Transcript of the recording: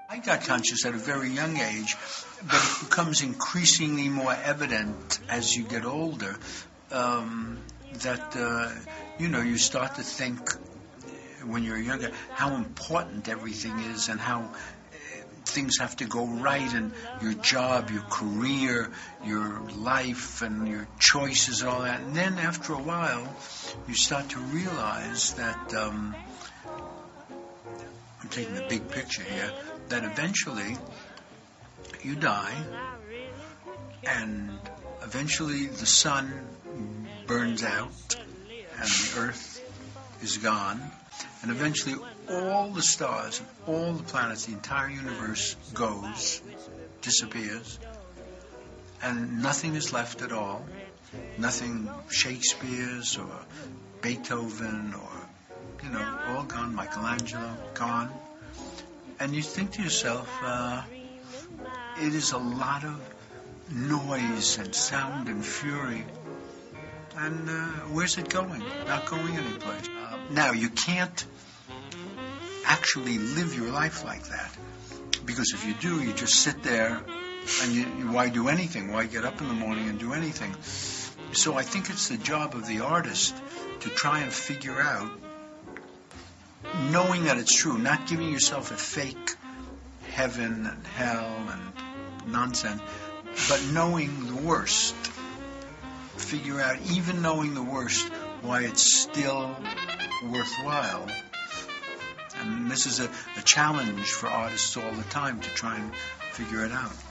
I got conscious at a very young age, but it becomes increasingly more evident as you get older that you start to think when you're younger how important everything is and how things have to go right in your job, your career, your life, and your choices, all that. And then after a while, you start to realize that, I'm taking the big picture here, that eventually you die, and eventually the sun burns out, and the earth is gone, and eventually all the stars and all the planets, the entire universe goes, disappears, and nothing is left at all. Nothing Shakespeare's or Beethoven or, all gone, Michelangelo, gone. And you think to yourself, it is a lot of noise and sound and fury. And where's it going? Not going anyplace. Now, you can't actually live your life like that. Because if you do, you just sit there and why do anything? Why get up in the morning and do anything? So I think it's the job of the artist to try and figure out, knowing that it's true, not giving yourself a fake heaven and hell and nonsense, but knowing the worst. Figure out, even knowing the worst, why it's still worthwhile. And this is a challenge for artists all the time to try and figure it out.